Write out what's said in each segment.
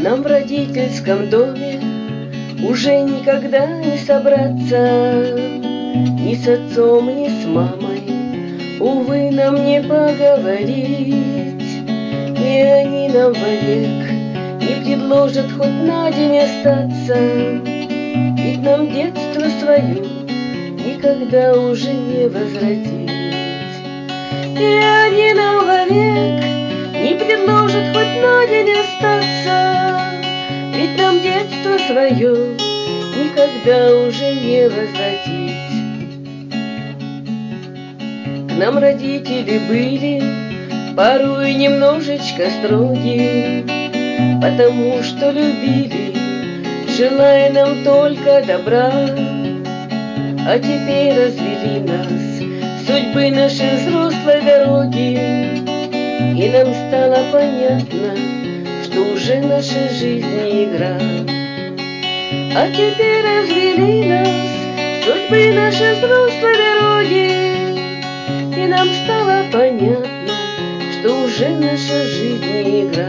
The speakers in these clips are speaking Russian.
Нам в родительском доме уже никогда не собраться, ни с отцом, ни с мамой, увы, нам не поговорить. И они нам вовек не предложат хоть на день остаться, ведь нам детство свое никогда уже не возвратить. И они нам вовек не предложат хоть на день остаться, ведь нам детство свое никогда уже не возвратить. К нам родители были порой немножечко строги, потому что любили, желая нам только добра. А теперь развели нас судьбы нашей взрослой дороги, и нам стало понятно, что уже наша жизнь не игра. А теперь развели нас судьбы нашей взрослой дороги, и нам стало понятно, что уже наша жизнь не игра.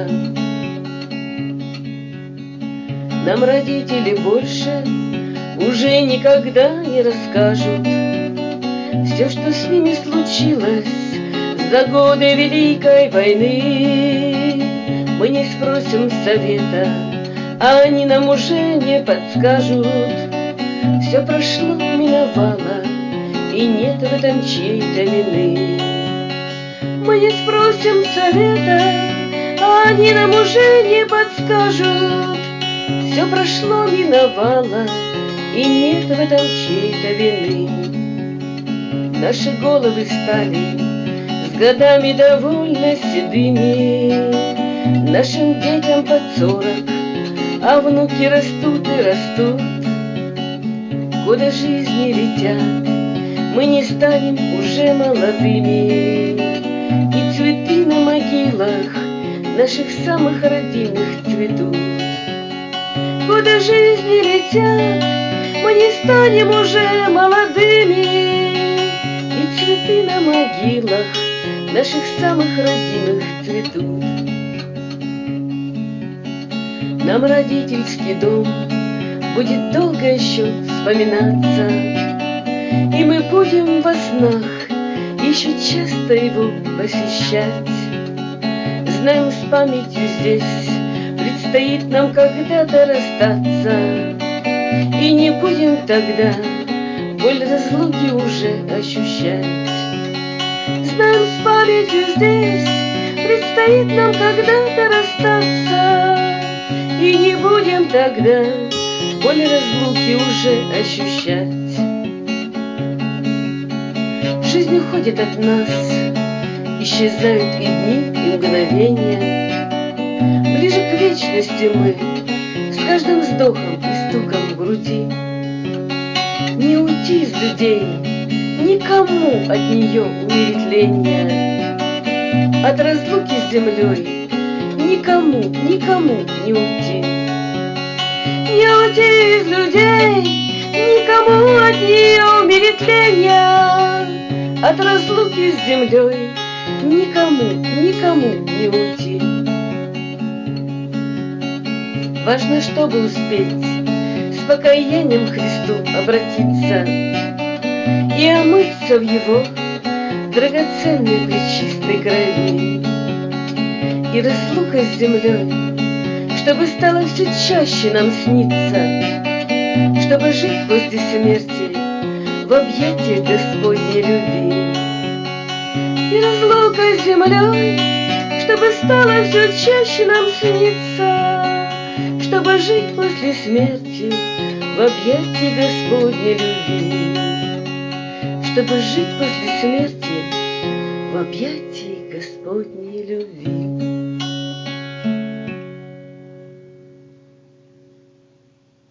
Нам родители больше уже никогда не расскажут все, что с ними случилось за годы Великой войны. Мы не спросим совета, а они нам уже не подскажут. Все прошло, миновало, и нет в этом чьей-то вины. Мы не спросим совета, а они нам уже не подскажут. Все прошло, миновало, и нет в этом чьей-то вины. Наши головы стали с годами довольно седыми, нашим детям под 40, а внуки растут и растут. Годы жизни летят, мы не станем уже молодыми, и цветы на могилах наших самых родимых цветут. Годы жизни летят, мы не станем уже молодыми, и цветы на могилах наших самых родимых цветут. Нам родительский дом будет долго еще вспоминаться, и мы будем во снах еще часто его посещать. Знаем, с памятью здесь предстоит нам когда-то расстаться, и не будем тогда боль разлуки уже ощущать. Знаем, с памятью здесь предстоит нам когда-то расстаться, и не будем тогда боль разлуки уже ощущать. Жизнь уходит от нас, исчезают и дни, и мгновения. Ближе к вечности мы с каждым вздохом и стуком в груди. Не уйти из людей никому от нее умереть. От разлуки с землей никому не уйти. Не уйти из людей никому от нее умереть. От разлуки с землей никому не уйти. Важно, чтобы успеть с покаянием к Христу обратиться и омыться в Его драгоценной пречистой крови. И разлука с землей, чтобы стало все чаще нам сниться, чтобы жить после смерти в объятиях Господней любви. И разлука с землей, чтобы стало все чаще нам сниться, чтобы жить после смерти в объятии Господней любви. Чтобы жить после смерти в объятии Господней любви.